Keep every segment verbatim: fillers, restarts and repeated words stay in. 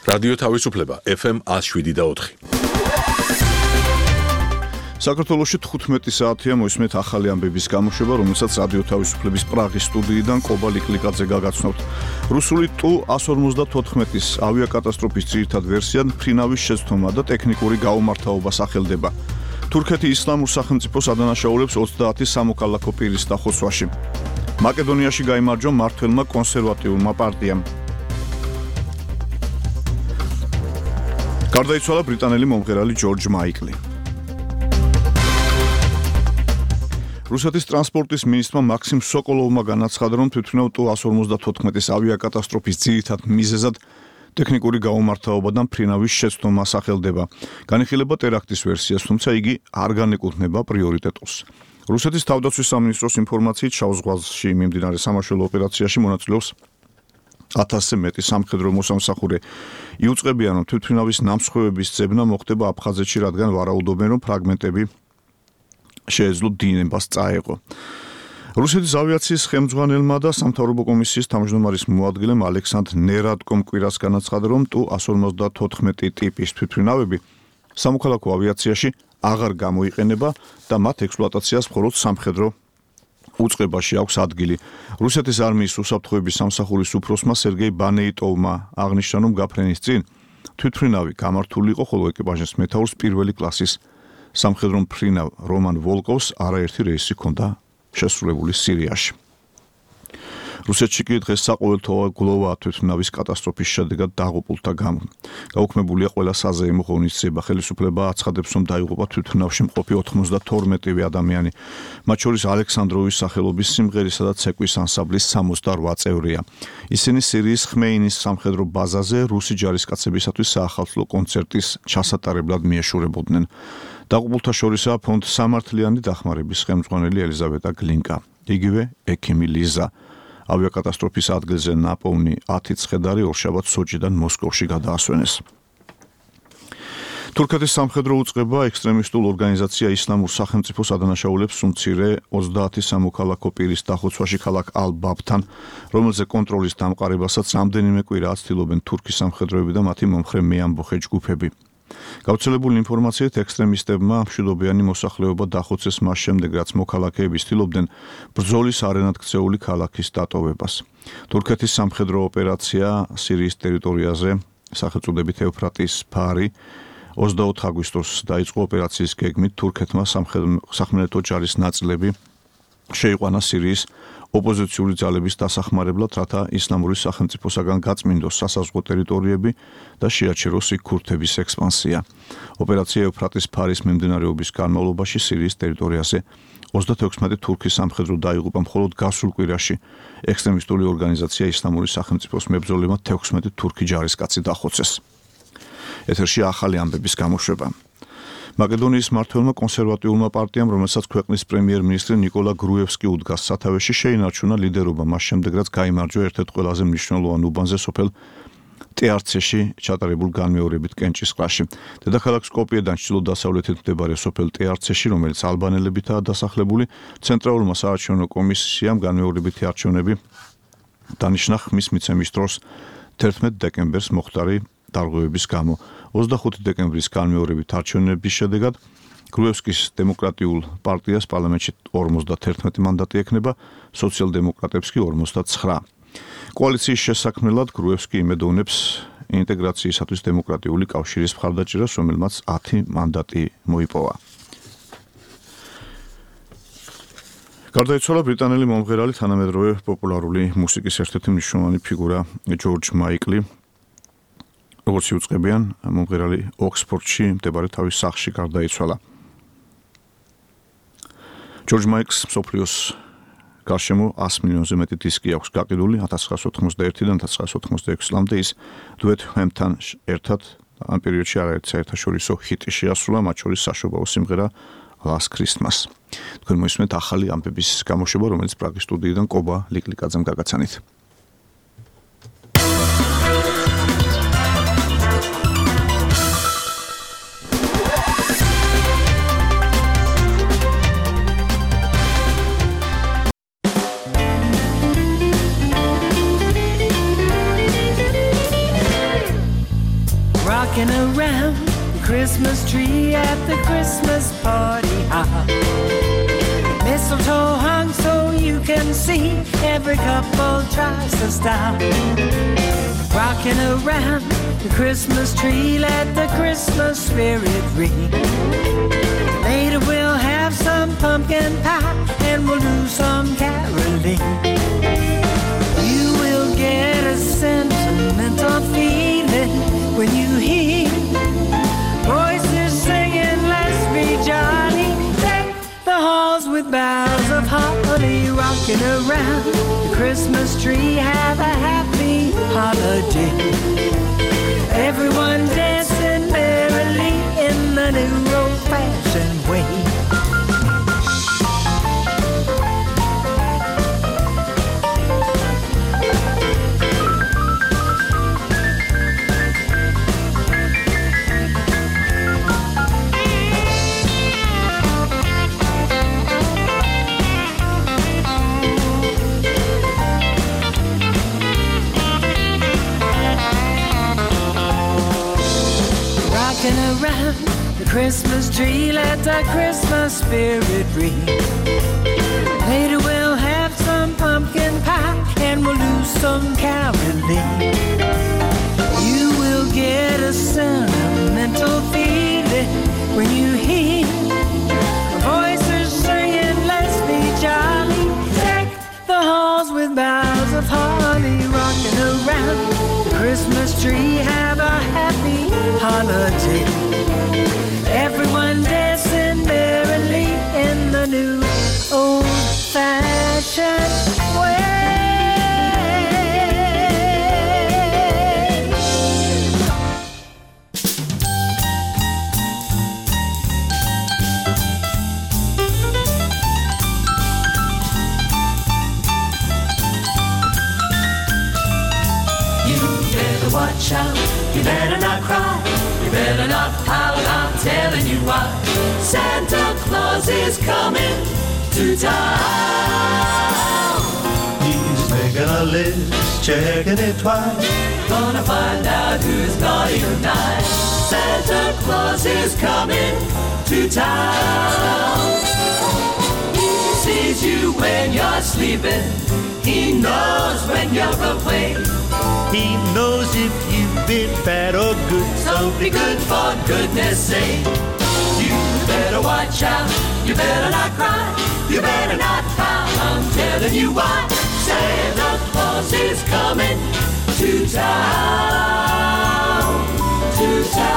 რადიო თავისუფლება ეფ ემ one oh seven და four. საქართველოში თხუთმეტი საათია მოისმენთ ახალი ამბების გამოშვება, რომელსაც რადიო თავისუფლების პრაღის სტუდიიდან ყობა ლიკლიკაძე გაგაცნობთ. რუსული ტუ one forty-four-ის ავიაკატასტროფის ძირითად ვერსიად მფრინავის შეცდომა და ტექნიკური გაუმართავობა სახელდება. თურქეთი ისლამურ სახელმწიფოს ადანაშაულებს ოცდაათი სამოქალაქო პირის დახოცვაში. მაკედონიაში გაიმარჯვა მმართველმა კონსერვატიულმა პარტიამ. გარდაიცვალა ბრიტანელი მომღერალი ჯორჯ მაიკლი. რუსეთის ტრანსპორტის მინისტრმა მაქსიმ სოკოლოვმა განაცხადა, რომ თვითმფრინავ ტუ one forty-four-ის ავიაკატასტროფის ძირითად მიზეზად ტექნიკური გაუმართავობა და მფრინავის შეცდომა სახელდება. განიხილება ტერაქტის ვერსიას, თუმცა იგი არ განეკუთვნება პრიორიტეტულს. რუსეთის თავდაცვის სამინისტროს ინფორმაციით შავ ზღვაში მიმდინარე სამაშველო ოპერაციაში მონაწილეობს ათასზე მეტი სამხედრო მოსამსახურე. იუწყებიან, რომ თვითმფრინავის ნამსხვრევების ძებნა მოხდება აფხაზეთში, რადგან ვარაუდობენ, რომ ფრაგმენტები შეეძლო დინებას წაეღო. რუსეთის ავიაციის ხელმძღვანელმა და სამთავრობო კომისიის თავმჯდომარის მოადგილემ ალექსანდრ ნერადკომ კვირას განაცხადა, რომ ტუ one forty-four ტიპის თვითმფრინავები სამოქალაქო ავიაციაში აღარ გამოიყენება და მათ ექსპლუატაციას მხოლოდ სამხედრო უწყებაში აქვს ადგილი. რუსეთის არმიის უსაფრთხოების სამსახურის უფროსმა სერგეი ბანეიტოვმა აღნიშნა, რომ გაფრენის წინ თვითმფრინავი გამართული იყო, ხოლო ეკიპაჟის მეთაურს პირველი კლასის სამხედრო მფრინავ რომან ვოლკოვს არაერთი რეისი ჰქონდა შესრულებული სირიაში. რუსეთში კი დღეს საყოველთაო გლოვაა თვითმფრინავის კატასტროფის შედეგად დაღუპულთა გამო. გაუქმებულია ყველა საზეიმო ღონისძიება. ხელისუფლება აცხადებს, რომ დაიღუპა თვითმფრინავში მყოფი ოცდაოთხმეტი ადამიანი. მათ შორის ალექსანდროვის სახელობის სიმღერისა და ცეკვის ანსამბლის სამოცდაოთხ წევრია. ისინი სირიის ხმეინის სამხედრო ბაზაზე რუსი ჯარისკაცებისათვის საახალწლო კონცერტის ჩასატარებლად მიეშურებოდნენ. დაღუპულთა შორისაა ფონდ სამართლიანი დახმარების ხელმძღვანელი ელიზავეტა გლინკა, იგივე ექიმი ლიზა. ავიაკატასტროფის ადგილზე ნაპოვნი ათი ცხედარი ორშაბათს სოჭიდან მოსკოვში გადაასვენეს. თურქეთის სამხედრო უწყება ექსტრემისტულ ორგანიზაცია ისლამურ სახელმწიფოს ადანაშაულებს უმცირე ოცდაათი სამოქალაქო პირის დახოცვაში ქალაქ ალ-ბაბთან, რომელზე კონტროლის დამყარებასაც რამდენიმე კვირაა ცდილობენ თურქის სამხედროები და მათი მომხრე მეამბოხე ჯგუფები. გავრცელებული ინფორმაციით ექსტრემისტებმა მშვიდობიანი მოსახლეობა დახოცეს მას შემდეგ, რაც მოქალაქეები ცდილობდნენ ბრძოლის არენად ქცეული ქალაქის დატოვებას. თურქეთის სამხედრო ოპერაცია სირიის ტერიტორიაზე სახელწოდებით ევფრატის ფარი ოცდაოთხ აგვისტოს დაიწყო. ოპერაციის გეგმით თურქეთმა სახმელეთო ჯარის ნაწილები შეიყვანა სირიის ოპოზიციური ძალების დასახმარებლად, რათა ისლამური სახელმწიფოსაგან გაწმინდოს სასაზღვრო ტერიტორიები და შეაჩეროს იქ ქურთების ექსპანსია. ოპერაცია ევფრატის ფარის მიმდინარეობის განმავლობაში სირიის ტერიტორიაზე ოცდათექვსმეტი თურქის სამხედრო დაიღუპა, მხოლოდ გასულ კვირაში ექსტრემისტული ორგანიზაცია ისლამური სახელმწიფოს მებრძოლებმა თექვსმეტი თურქი ჯარისკაცი დახოცეს. ეთერში ახალი ამბების გამოშვება. მაკედონიის მმართველმა კონსერვატიულმა პარტიამ, რომელსაც ქვეყნის პრემიერ-მინისტრი ნიკოლა გრუევსკი უდგას სათავეში, შეინარჩუნა ლიდერობა მას შემდეგ, რაც გაიმარჯვა ერთ-ერთ ყველაზე მნიშვნელოვან უბანზე სოფელ ტეარცეში ჩატარებულ განმეორებით კენჭისყრაში. დედაქალაქ სკოპიედან ჩრდილო-დასავლეთით მდებარე სოფელ ტეარცეში, რომელიც ალბანელებითაა დასახლებული, ცენტრალურმა საარჩევნო კომისიამ განმეორებითი არჩევნები დანიშნა ხმის მიცემის დროს თერთმეტ დეკემბერს მოხდარი დარღვევების გამო. ოცდახუთი დეკემბრის განმეორებით არჩევნების შედეგად გრუევსკის დემოკრატიულ პარტიას პარლამენტში ორმოცდაერთი მანდატი ექნება, სოციალ-დემოკრატებს კი ორმოცდათვრამეტი. კოალიციის შესაქმნელად გრუევსკი იმედოვნებს ინტეგრაციისათვის დემოკრატიული კავშირის მხარდაჭერას, რომელმაც ათი მანდატი მოიპოვა. გარდაიცვალა ბრიტანელი მომღერალი, თანამედროვე პოპულარული მუსიკის ერთ-ერთი მნიშვნელოვანი ფიგურა ჯორჯ მაიკლი. როგორც იუწყებიან, მომღერალი ოქსფორდში მდებარე თავის სახლში გარდაიცვალა. ჯორჯ მაიკლს მსოფლიოს გარშემო one hundred მილიონზე მეტი დისკი აქვს გაყიდული. ათას ცხრაასი ოთხმოცდაერთიდან ათას ცხრაასი ოთხმოცდაექვსი წლამდე ის დუეტ ჰემთან ერთად ამ პერიოდში არაერთი საერთაშორისო ჰიტი შეასრულა, მათ შორის საშობაო სიმღერა Last Christmas. თქვენ მოისმენთ ახალი ამბების გამოშვება, რომელიც პრაღის სტუდიიდან ყობა ლიკლიკაძემ გაგაცანით. around the Christmas tree at the Christmas party hop. Mistletoe hung so you can see, every couple tries to stop. Rocking around the Christmas tree, let the Christmas spirit ring. Later we'll have some pumpkin pie and we'll do some caroling. You will get a sentimental feeling when you hear voices singing, let's be jolly. Deck the halls with boughs of holly, rocking around the Christmas tree. Have a happy holiday. Everyone dancing merrily in the new old-fashioned way. Around the Christmas tree, let the Christmas spirit ring. Later we'll have some pumpkin pie and we'll do some caroling. You will get a sentimental feeling when you hear voices singing, let's be jolly. Deck the halls with boughs of holly, rocking around the Christmas tree. Have a happy holiday. Everyone dancing merrily in the new old-fashioned way. You better watch out, you better not cry, you better not pout, I'm telling you why. Santa Claus is coming to town. He's making a list, checking it twice. Gonna find out who's naughty or nice. Santa Claus is coming to town. He sees you when you're sleeping. He knows when you're awake. He knows if you've been bad or good. So be good for goodness sake. You better watch out, you better not cry, you better not pout, I'm telling you why. Santa Claus is coming to town, to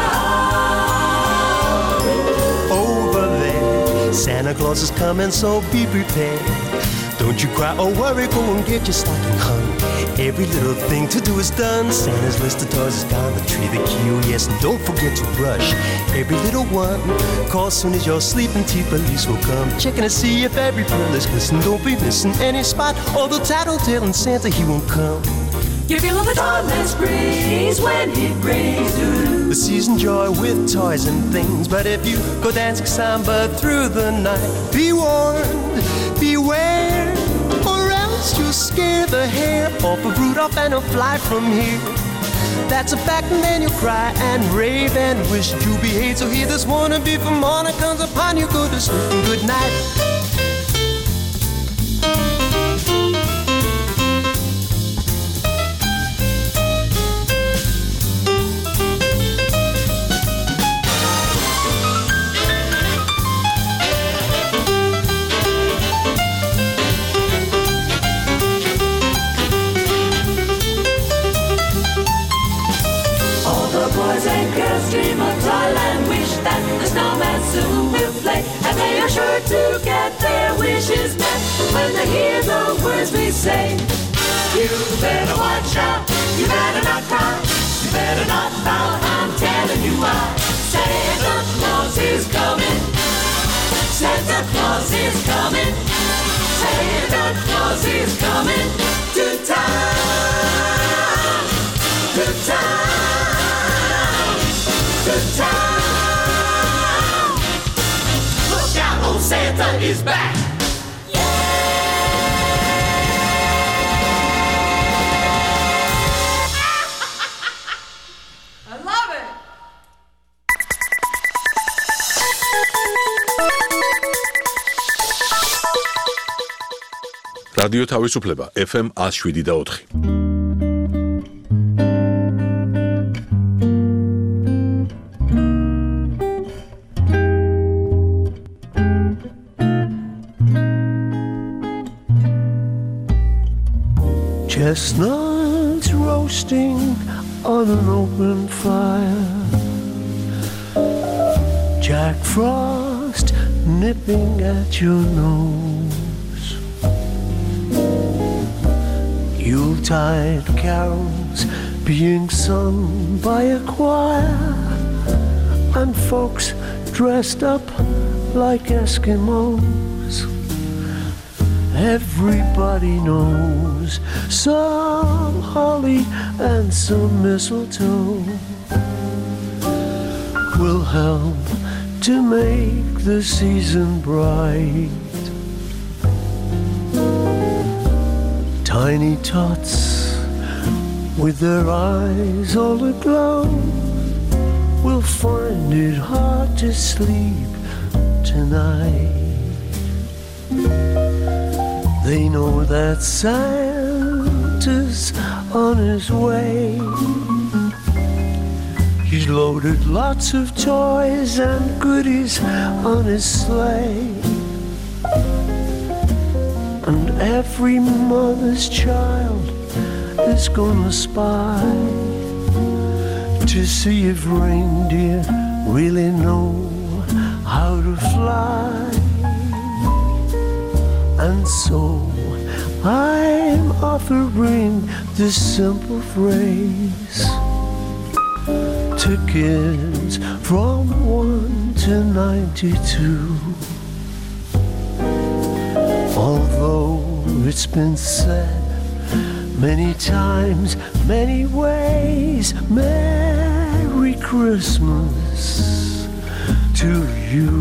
town. Over there, Santa Claus is coming, so be prepared. Don't you cry or worry, go and get your stocking hung. Every little thing to do is done. Santa's list of toys is down the tree, the key, oh yes, and don't forget to brush every little one. Call soon as you're sleeping, T-Police will come, checking to see if every pearl is glistening. Don't be missing any spot, although tattletale Santa, he won't come. You feel the dawnless breeze when he brings you the season joy with toys and things. But if you go dancing samba through the night, be warned, beware, or else you'll scare the hair off of Rudolph and he'll fly from here. That's a fact, and then you'll cry and rave and wish you behave. So hear this warning before morning comes upon you. Go to sleep and good night. Dream of toyland, wish that the snowman soon will play, and they are sure to get their wishes met when they hear the words we say. You better watch out, you better not cry, you better not pout, I'm telling you why. Santa Claus is coming, Santa Claus is coming, Santa Claus is coming to town, to town. To town. Look out, old Santa is back. Yeah! I love it. რადიო თავისუფლება ეფ ემ one oh seven და four. Chestnuts roasting on an open fire, Jack Frost nipping at your nose, Yuletide carols being sung by a choir, and folks dressed up like Eskimos. Everybody knows some holly and some mistletoe will help to make the season bright. Tiny tots with their eyes all aglow will find it hard to sleep tonight. They know that Santa's on his way. He's loaded lots of toys and goodies on his sleigh. And every mother's child is gonna spy to see if reindeer really know how to fly. And so I'm offering this simple phrase to kids from one to ninety-two. Although it's been said many times, many ways, Merry Christmas to you.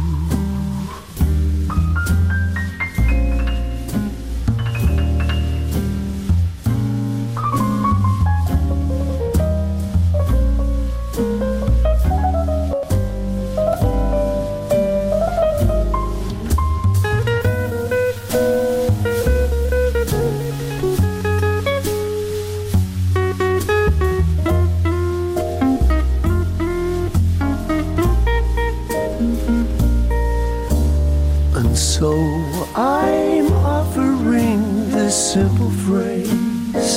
So I'm offering this simple phrase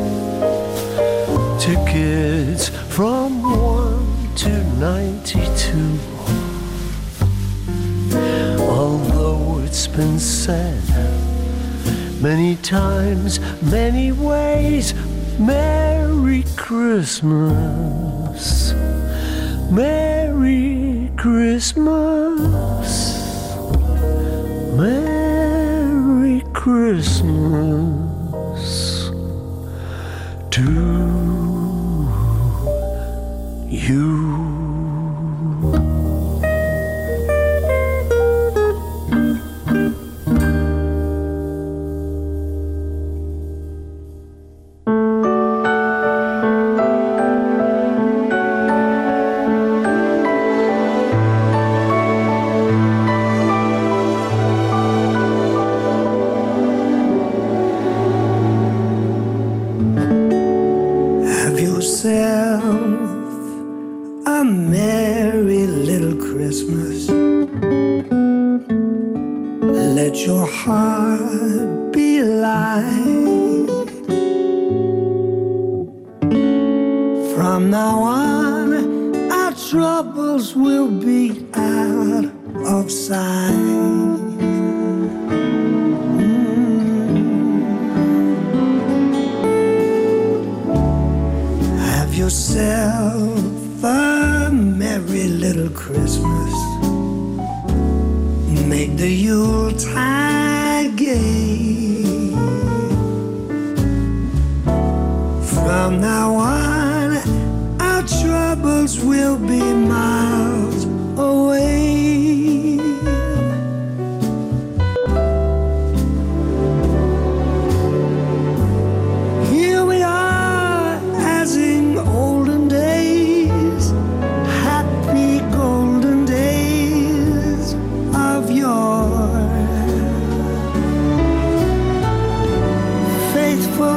to kids from one to ninety-two. Although it's been said many times, many ways, Merry Christmas, Merry Christmas, Merry Christmas to you.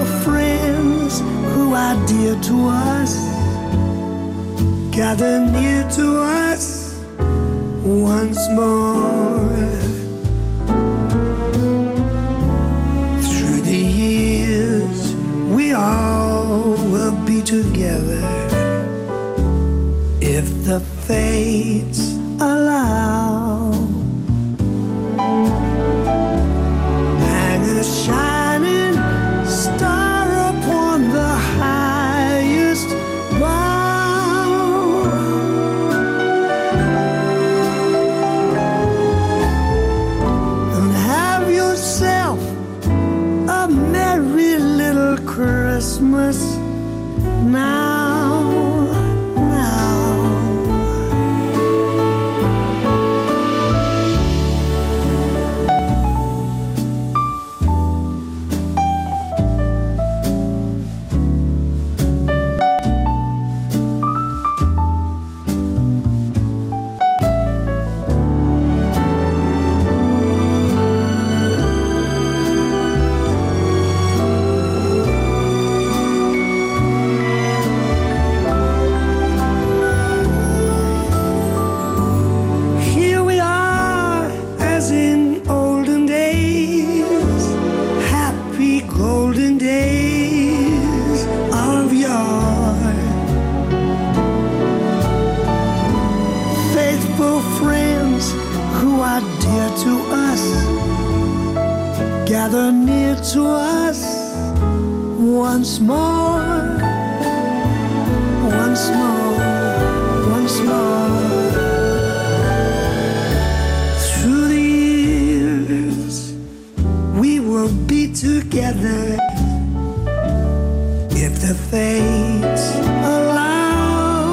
friends who are dear to us, gather near to us once more. Through the years, we all will be together if the fates allow. Hang a shining star upon the highest bough, and have yourself a merry little Christmas now. Gather near to us once more, once more, once more. Through the years, we will be together if the fates allow.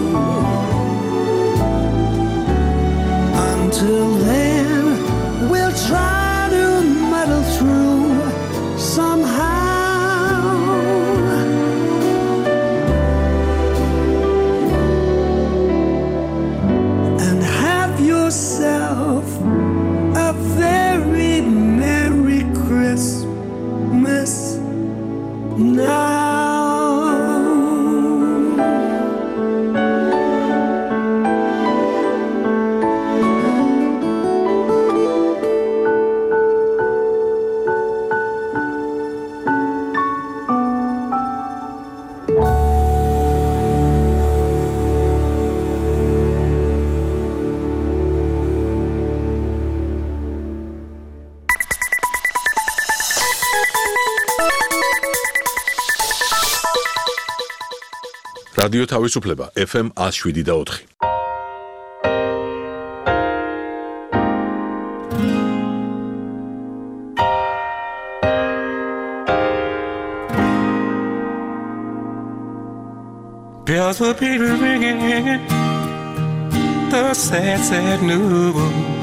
Until then, we'll try through somehow, and have yourself a very Merry Christmas now. რადიო თავისუფლება ეფ ემ one oh seven და four. Bells will be ringing the sad, sad news.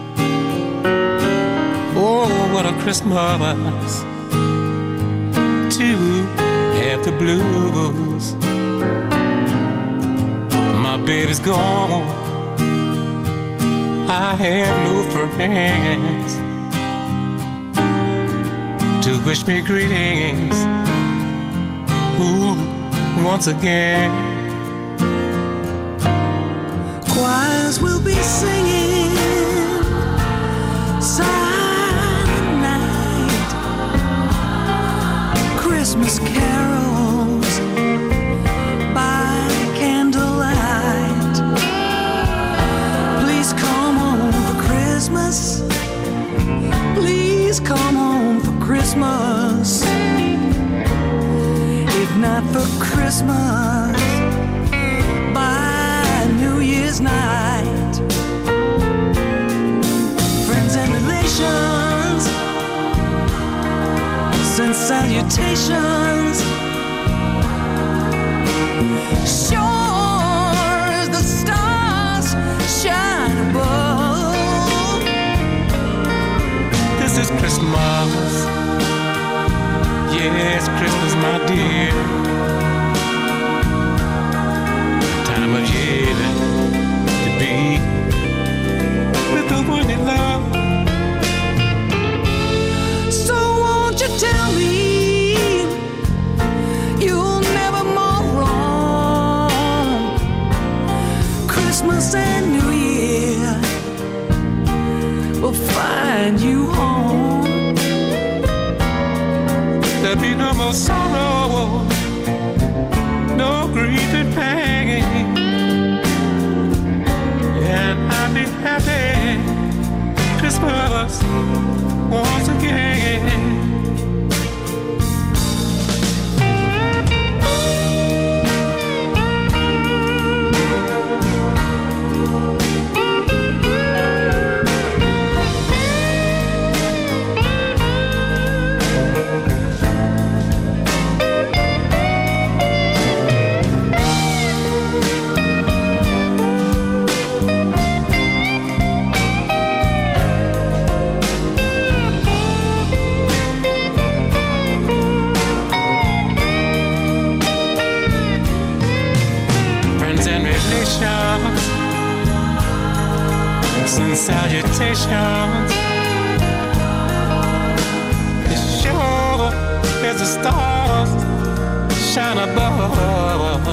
Oh, what a Christmas to have the blues. My baby's gone, I have no friends to wish me greetings. Ooh, once again. Choirs will be singing silent night, Christmas carols by candlelight. Please come home for Christmas, please come home for Christmas. If not for Christmas, by New Year's night. Friends and relations send salutations. Sure as the stars shine above, this is Christmas. Yes, Christmas, my dear. Time of year to be with the one you love. So won't you tell me There'll be no more sorrow, no grief and pain, and I'll be happy Christmas once again. And salutations. It's sure as the stars shine above.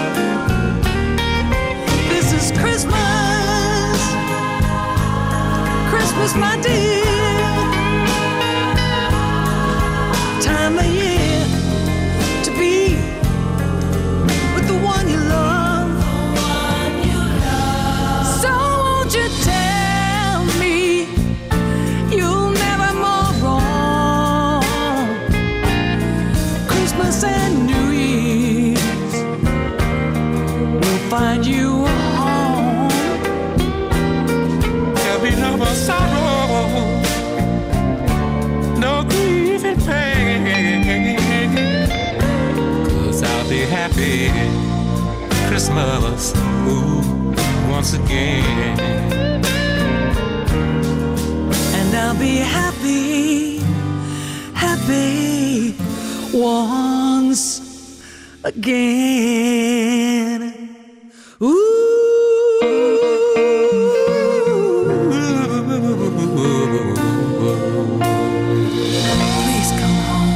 This is Christmas, Christmas, my dear. Time of year to be with the one you love. You tell me you'll never more wrong. Christmas and New Year's will find you home. There'll be no more sorrow, no grief and pain, 'cause I'll be happy Christmas, ooh, once again. And I'll be happy, happy once again. Ooh. Please come home.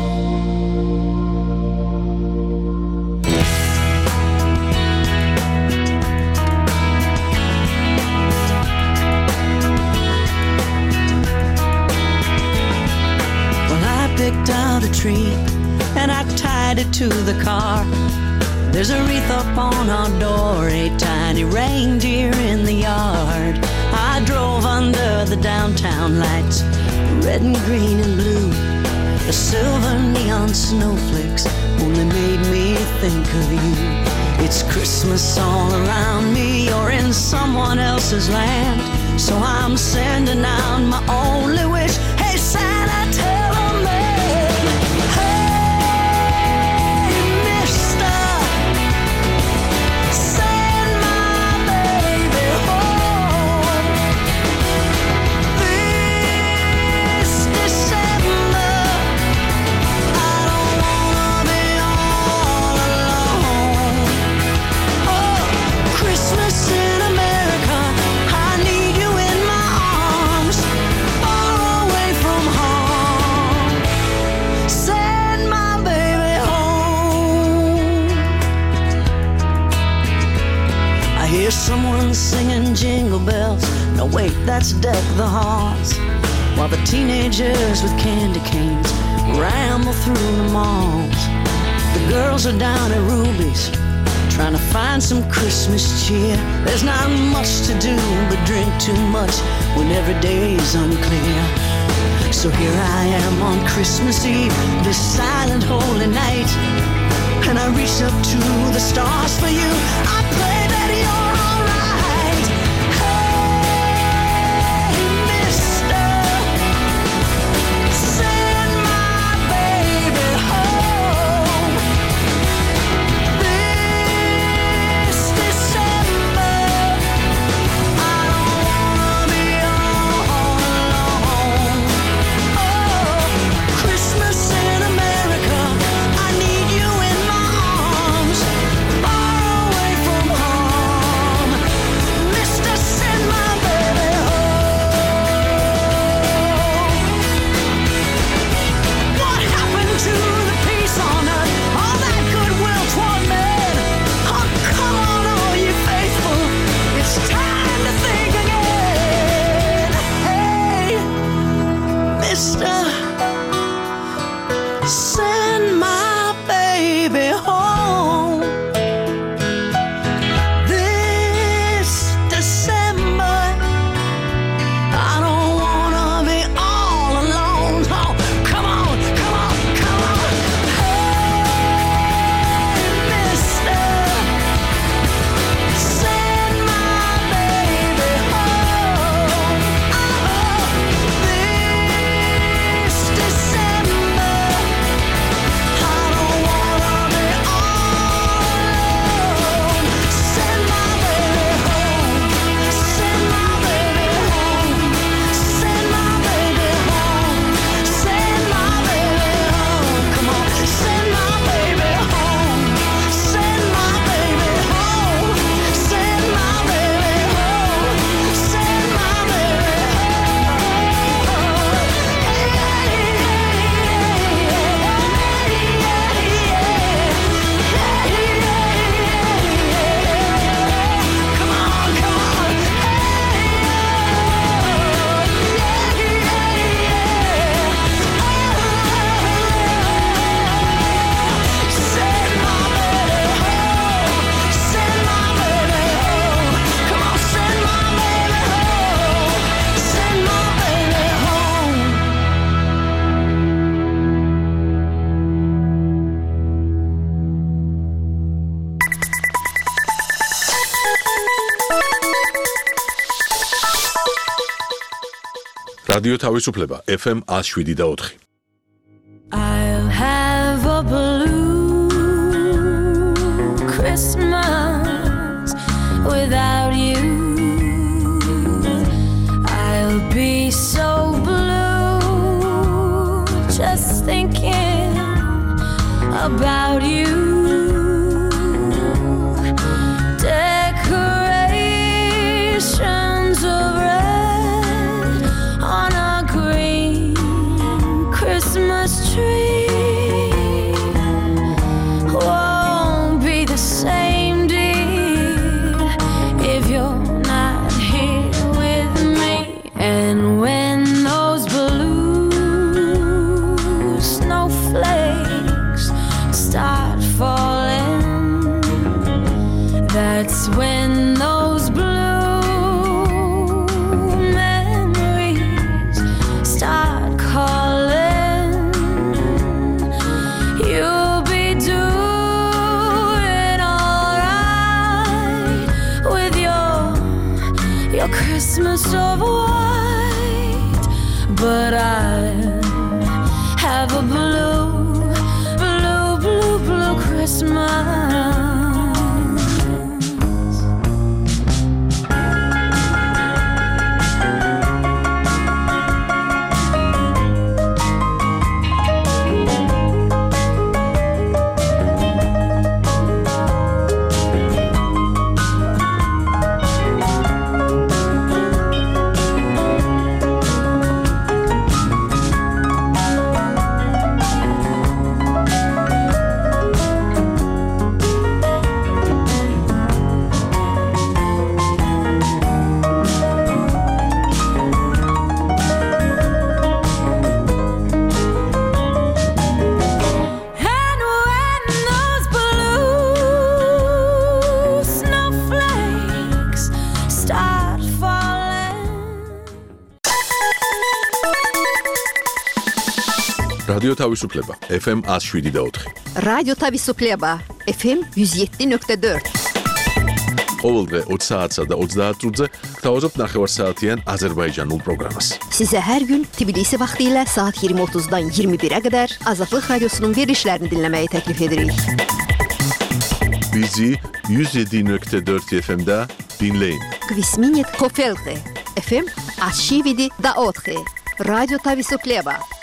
Picked out a tree and I tied it to the car. There's a wreath up on our door, a tiny reindeer in the yard. I drove under the downtown lights, red and green and blue. The silver neon snowflakes only made me think of you. It's Christmas all around me, you're in someone else's land, so I'm sending out my only wish. Hey Santa, tell them someone singing jingle bells. No wait, that's Deck the Halls. While the teenagers with candy canes ramble through the malls. The girls are down at Ruby's trying to find some Christmas cheer. There's not much to do but drink too much when every day's unclear. So here I am on Christmas Eve, this silent holy night, and I reach up to the stars for you. I pray that you're რადიო თავისუფლება F M one oh seven და four. I'll have a blue Christmas without you. I'll be so blue just thinking about you. Decorations of red on a green Christmas tree won't be the same, dear, if you're not here with me. And when those blue snowflakes start falling, that's when those blue memories start calling. You'll be doing alright with your your Christmas of white, but I'll have a blue, blue, blue, blue Christmas. And when those blue snowflakes start falling. რადიო თავისუფლება F M one oh seven და four. რადიო თავისუფლება F M one oh seven nuqta four. ყოველდღე twenty საათსა და twenty-eight წუთზე გთავაზობთ ნახევარსაათიან აზერბაიჯანულ პროგრამას. Sizə hər gün Tbilisi vaxtı ilə saat yirmi otuzdan iyirmi birə qədər Azadlıq Radiosunun verilişlərini dinləməyi təklif edirik. Bizi one oh seven nuqta four F M-də dinləyin. Kvisminit Kofelxi F M one oh seven da four. Radyo Tavisupleba